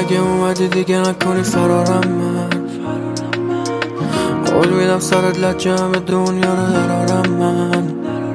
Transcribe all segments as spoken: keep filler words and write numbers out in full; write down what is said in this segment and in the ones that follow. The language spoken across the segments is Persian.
اگه اومدی دیگه نکنی فرارم من. قول میدم سرت لجم دنیا رو درارم من.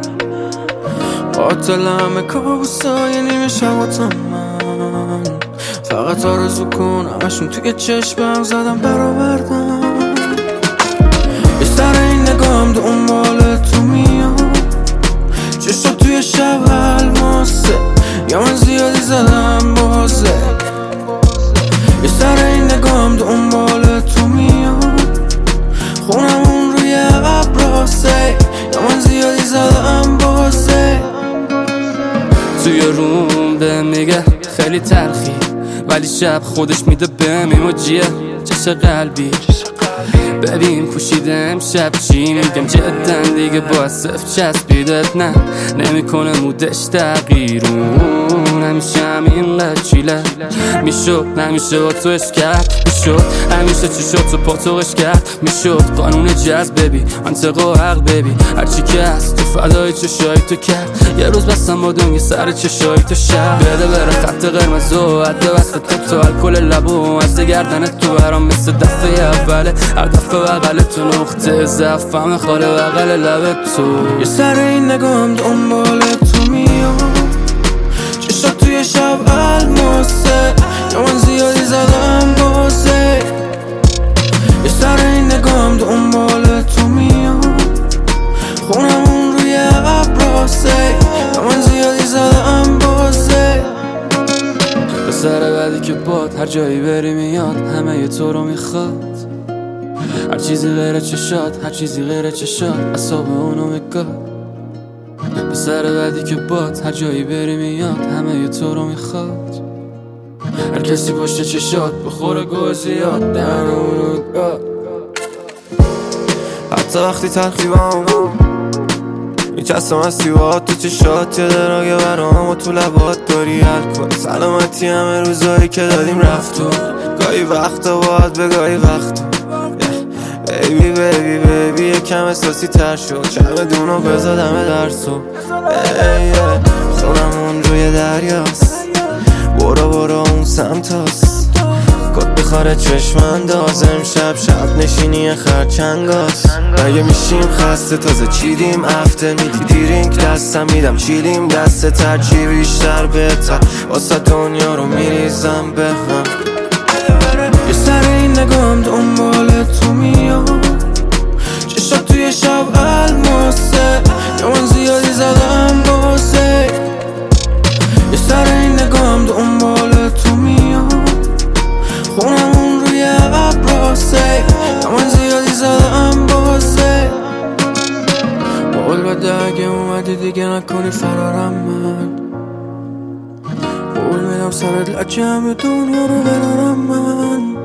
قاتل همه کابوسای نیمه شباتم من. فقط آرزو کن همشون توی چشمم زدم برآوردم. یه سر این نگاهم دنبال تو میام، چشم توی شب الماسه، یا من زیادی زدم بازه. یه سر این نگاهم دنبال تو میام، خونمون روی ابراسه، یا من زیادی زدم بازه. توی روم به میگه خیلی تلخی، ولی شب خودش میده بهم ایموجیه چش قلبی. ببین پوشیده امشب چی میگم جدا دیگه با صف چسبیدت نه نمیکنه مودش تغییرون. همیشه همینقدر چیله میشد نمیشه با توش کرد میشد همیشه چی شد تو پاتوقش کرد میشد. قانون جذب ببی منطق و حق ببی هرچی که هست تو فدای چشای تو کرد. یه روز بستم با دنگی سر چشای تو شب بده بره خط قرمز و عده وسط تو الکل لبو از گردن تو برام مثل دفعه اوله. هر دفعه بغل تو نقطه ضعفم خاله بغل لب تو. یه سر این نگاهم دنبال تو میام، چشم توی شب الماسه، یا من زیادی زدم بازه. یه سر این نگاهم دنبال تو میام، خونمون روی ابراسه، یا من زیادی زدم بازه. به سر بعدی که باد هر جایی بری میاد همه ی تو رو میخواد. هر چیزی غیر چشات هر چیزی غیر چشات اصاب اونو میگاد. به سر بعدی که باد هر جایی بری میاد همه ی تو رو میخواد. هر کسی پشت چشات بخوره گوه زیاد دهن اونو میگاد. حتی وقتی تلخی با همون میچستم از سیوات تو چشات، یه دراگه برام و تو لبات داری حل کن. سلامتی همه روزایی که دادیم رفت و گاهی وقتا باید به گاهی وقتا بیبی بیبی بیبی یکم احساسی تر شد. شب دونو بزادمه درسو خونمون روی دریاست، برو برو اون سمت هست. کت بخاره چشم انداز امشب شب نشینی خرچنگاست. اگه میشیم خسته تازه چیدیم افته میدی دیرینک دستم میدم چیلیم دسته ترچی بیشتر بهتر واسه دنیا رو میریزم به هم. یه سر این نگاهم دنبال تو میام، چشم توی شب الماسه، یا من زیادی زدم بازه. یه سر این نگاهم دنبال تو میام، خونمون روی ابراسه، یا من زیادی زدم بازه. قول بده اگه اومدی دیگه نکنی فرارم من. قول میدم سرت لجم دنیا رو برارم من.